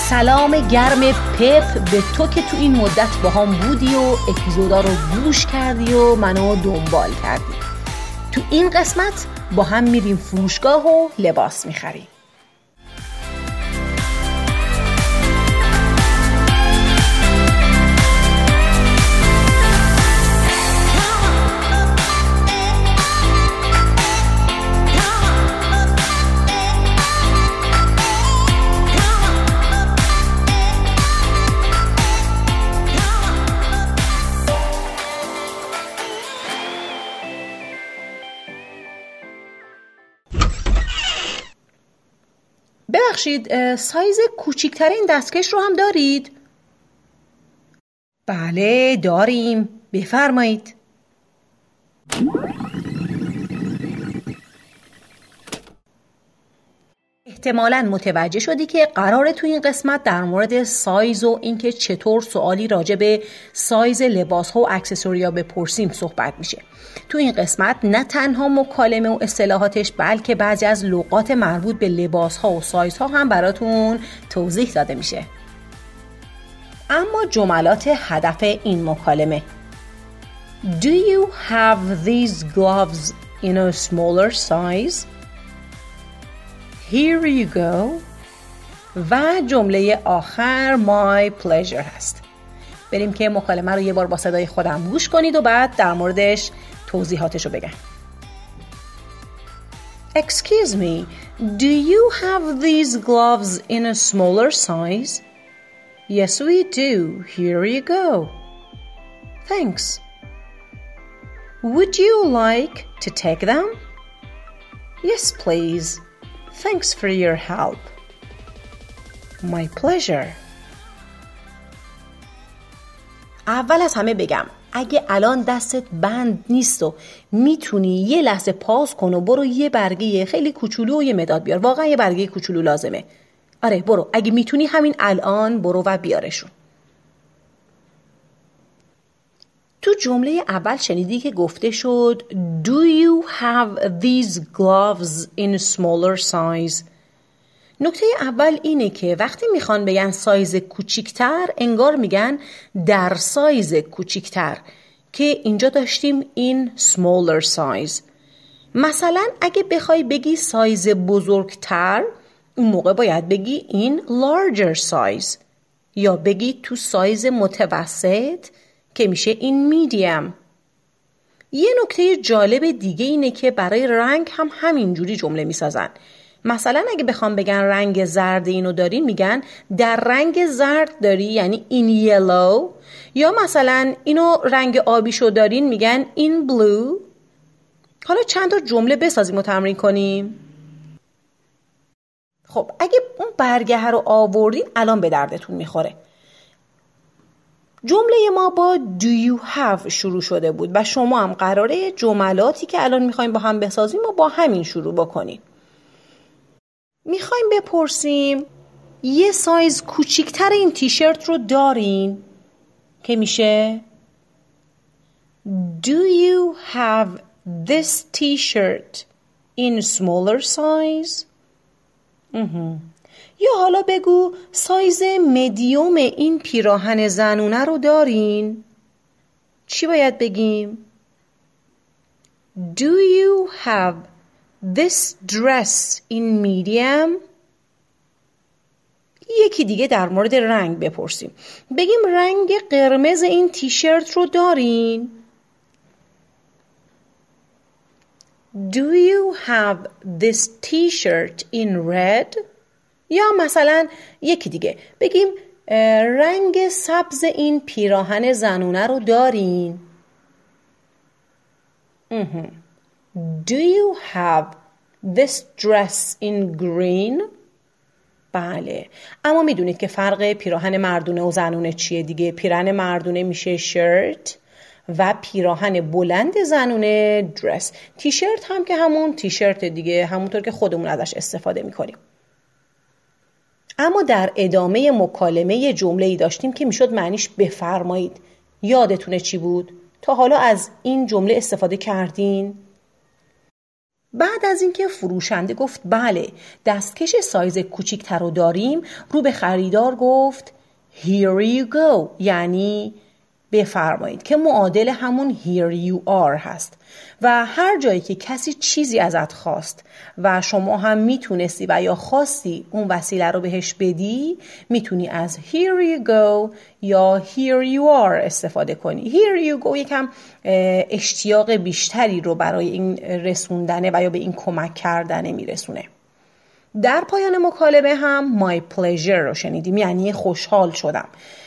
سلام گرم پپ به تو که تو این مدت با هم بودی و اپیزودا رو گوش کردی و منو دنبال کردی. تو این قسمت با هم میریم فروشگاه و لباس میخریم. ببخشید، سایز کوچیک‌تر این دستکش رو هم دارید؟ بله داریم، بفرمایید. احتمالاً متوجه شدی که قراره تو این قسمت در مورد سایز و اینکه چطور سوالی راجع به سایز لباس‌ها و اکسسوری‌ها بپرسیم صحبت میشه. تو این قسمت نه تنها مکالمه و اصطلاحاتش بلکه بعضی از لغات مربوط به لباس‌ها و سایزها هم براتون توضیح داده میشه. اما جملات هدف این مکالمه: Do you have these gloves in a smaller size? Here you go. و جمله آخر my pleasure هست. بریم که مکالمه رو یه بار با صدای خودم گوش کنید و بعد در موردش توضیحاتش رو بگم. Excuse me, do you have these gloves in a smaller size? Yes, we do. Here you go. Thanks. Would you like to take them? Yes, please. Thanks for your help. My pleasure. اول از همه بگم اگه الان دستت بند نیست و میتونی یه لحظه پاس کن و برو یه برگه خیلی کوچولو و یه مداد بیار. واقعا یه برگه کوچولو لازمه. آره برو، اگه میتونی همین الان برو و بیارشون. تو جمله اول شنیدی که گفته شد Do you have these gloves in a smaller size؟ نکته اول اینه که وقتی میخوان بگن سایز کوچیکتر انگار میگن در سایز کوچیکتر، که اینجا داشتیم این smaller size. مثلا اگه بخوای بگی سایز بزرگتر اون موقع باید بگی این larger size، یا بگی تو سایز متوسط که میشه این medium. یه نکته جالب دیگه اینه که برای رنگ هم همینجوری جمله میسازن. مثلا اگه بخوام بگن رنگ زرد اینو دارین میگن در رنگ زرد داری، یعنی in yellow. یا مثلا اینو رنگ آبیشو دارین میگن in blue. حالا چند تا جمله بسازیم و تمرین کنیم. خب اگه اون برگه رو آوردین الان به دردتون میخوره. جمله ما با do you have شروع شده بود و شما هم قراره جملاتی که الان میخوایم با هم بسازیم و با همین شروع بکنیم. میخوایم بپرسیم یه سایز کوچیکتر این تیشرت رو دارین؟ که میشه Do you have this t-shirt in smaller size؟ یا حالا بگو سایز مدیوم این پیراهن زنونه رو دارین؟ چی باید بگیم؟ Do you have this dress in medium؟ یکی دیگه در مورد رنگ بپرسیم. بگیم رنگ قرمز این تیشرت رو دارین؟ Do you have this t-shirt in red؟ یا مثلا یکی دیگه بگیم رنگ سبز این پیراهن زنونه رو دارین؟ Do you have this dress in green؟ بله، اما میدونید که فرق پیراهن مردونه و زنونه چیه دیگه؟ پیراهن مردونه میشه شرت و پیراهن بلند زنونه درس. تیشرت هم که همون تیشرت دیگه، همونطور که خودمون ازش استفاده میکنیم. اما در ادامه مکالمه جمله‌ای داشتیم که میشد معنیش بفرمایید. یادتونه چی بود؟ تا حالا از این جمله استفاده کردین؟ بعد از اینکه فروشنده گفت بله دستکش سایز کوچیک‌تر رو داریم، رو به خریدار گفت Here you go، یعنی بفرمایید، که معادل همون here you are هست. و هر جایی که کسی چیزی ازت خواست و شما هم میتونستی و یا خواستی اون وسیله رو بهش بدی، میتونی از here you go یا here you are استفاده کنی. here you go یکم اشتیاق بیشتری رو برای این رسوندنه و یا به این کمک کردنه میرسونه. در پایان مکالمه هم my pleasure رو شنیدیم، یعنی خوشحال شدم.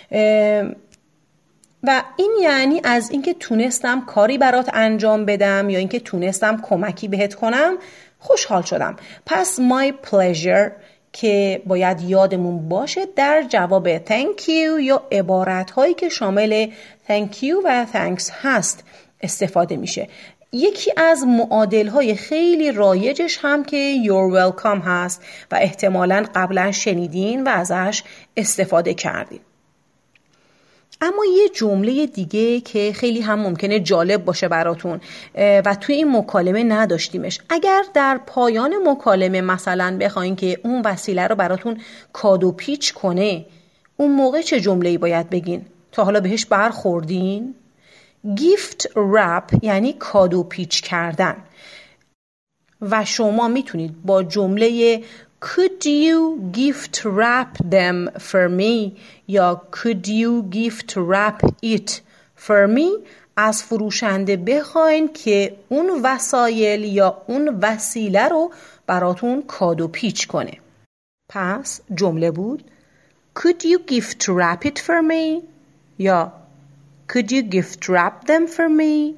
و این یعنی از اینکه تونستم کاری برات انجام بدم یا اینکه تونستم کمکی بهت کنم خوشحال شدم. پس my pleasure که باید یادمون باشه در جواب thank you یا عبارت هایی که شامل thank you و thanks هست استفاده میشه. یکی از معادل های خیلی رایجش هم که you're welcome هست و احتمالاً قبلا شنیدین و ازش استفاده کردین. اما یه جمله دیگه که خیلی هم ممکنه جالب باشه براتون و توی این مکالمه نداشتیمش. اگر در پایان مکالمه مثلا بخواین که اون وسیله رو براتون کادو پیچ کنه، اون موقع چه جمله‌ای باید بگین؟ تا حالا بهش برخوردین؟ gift wrap یعنی کادو پیچ کردن و شما میتونید با جمله Could you gift wrap them for me یا Could you gift wrap it for me از fروشنده بخواین که اون وسایل یا اون وسیله رو براتون کادو پیچ کنه. پس جمله بود Could you gift wrap it for me یا Could you gift wrap them for me.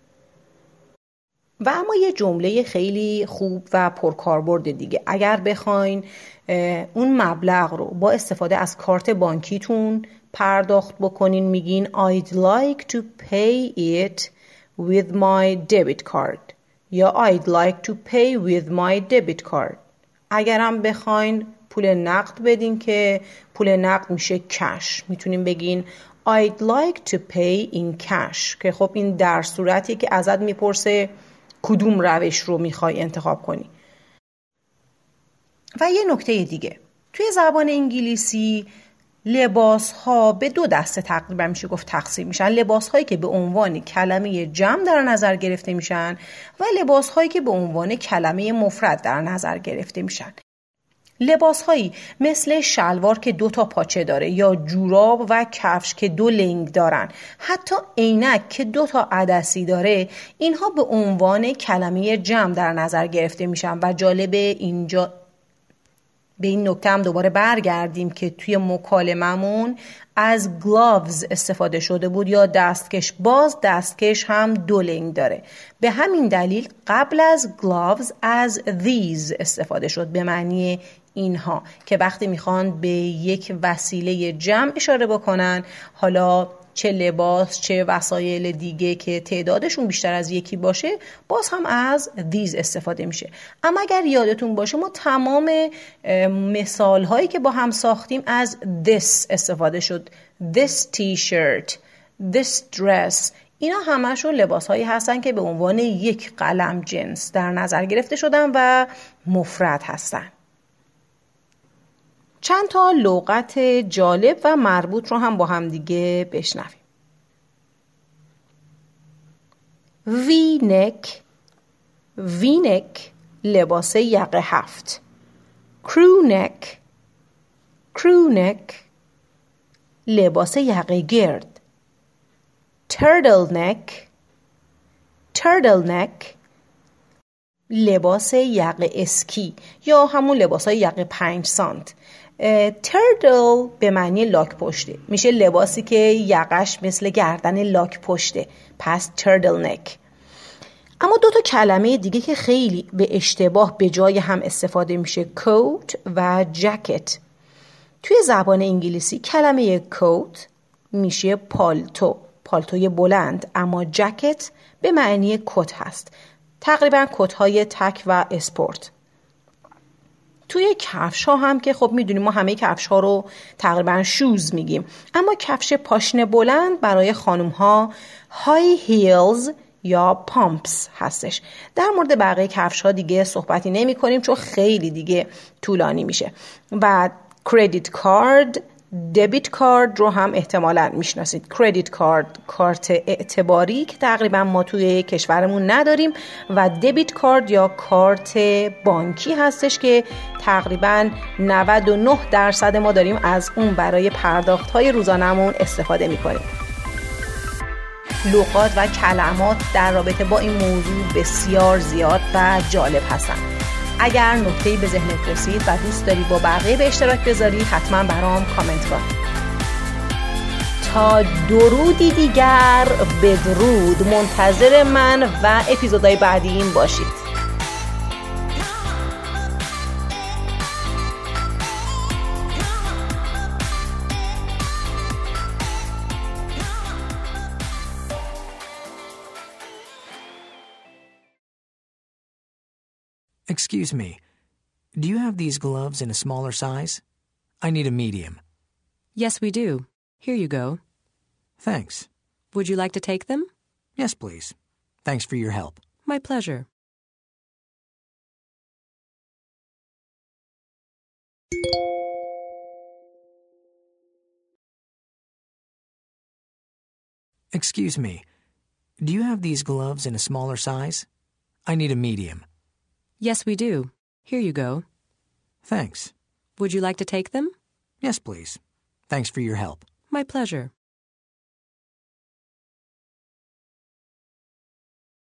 و اما یه جمله خیلی خوب و پرکاربرد دیگه، اگر بخواین اون مبلغ رو با استفاده از کارت بانکیتون پرداخت بکنین، میگین I'd like to pay it with my debit card یا I'd like to pay with my debit card. اگر هم بخواین پول نقد بدین که پول نقد میشه کش، میتونین بگین I'd like to pay in cash که خب این در صورتی که ازت میپرسه کدوم روش رو میخوای انتخاب کنی. و یه نکته دیگه، توی زبان انگلیسی لباس ها به دو دسته تقریبا میشه گفت تقسیم میشن. لباس هایی که به عنوان کلمه جمع در نظر گرفته میشن و لباس هایی که به عنوان کلمه مفرد در نظر گرفته میشن. لباس هایی مثل شلوار که 2 تا پاچه داره یا جوراب و کفش که 2 لنگ دارن، حتی عینک که 2 تا عدسی داره، اینها به عنوان کلمه جمع در نظر گرفته میشن. و جالبه اینجا به این نکته هم دوباره برگردیم که توی مکالممون از gloves استفاده شده بود یا دستکش. باز دستکش هم 2 لنگ داره، به همین دلیل قبل از gloves از these استفاده شد به معنی اینها، که وقتی میخوان به یک وسیله جمع اشاره بکنن، حالا چه لباس چه وسایل دیگه که تعدادشون بیشتر از یکی باشه، باز هم از these استفاده میشه. اما اگر یادتون باشه ما تمام مثال هایی که با هم ساختیم از this استفاده شد. This t-shirt, this dress، اینا همشون لباس هایی هستن که به عنوان یک قلم جنس در نظر گرفته شدن و مفرد هستن. چند تا لغت جالب و مربوط رو هم با هم دیگه بشنویم. V-neck، V-neck لباس یقه 7. Crew-neck، Crew-neck لباس یقه گرد. Turtle-neck، Turtle-neck لباس یقه اسکی یا همون لباس های یقه 5 سانت. تردل به معنی لاک پشته، میشه لباسی که یقش مثل گردن لاک پشته، پس تردل نک. اما 2 تا کلمه دیگه که خیلی به اشتباه به جای هم استفاده میشه، کوت و جکت. توی زبان انگلیسی کلمه کوت میشه پالتو، پالتوی بلند، اما جکت به معنی کت هست، تقریبا کت های تک و اسپورت. توی کفش ها هم که خب میدونیم ما همه کفش ها رو تقریبا شوز میگیم، اما کفش پاشنه بلند برای خانم ها های هیلز یا پامپس هستش. در مورد بقیه کفش‌ها دیگه صحبتی نمی کنیم چون خیلی دیگه طولانی میشه. و کردیت کارد، دبیت کارد رو هم احتمالاً میشناسید. کردیت کارد کارت اعتباری که تقریبا ما توی کشورمون نداریم و دبیت کارد یا کارت بانکی هستش که تقریبا 99% ما داریم از اون برای پرداخت‌های روزانمون استفاده میکنیم. لغات و کلمات در رابطه با این موضوع بسیار زیاد و جالب هستن. اگر نکته‌ای به ذهنت رسید و دوست داری با بقیه به اشتراک بذاری حتما برام کامنت کن. تا درودی دیگر بدرود، منتظر من و اپیزودهای بعدیم باشید. Excuse me, do you have these gloves in a smaller size? I need a medium. Yes, we do. Here you go. Thanks. Would you like to take them? Yes, please. Thanks for your help. My pleasure. Excuse me, do you have these gloves in a smaller size? I need a medium. Yes, we do. Here you go. Thanks. Would you like to take them? Yes, please. Thanks for your help. My pleasure.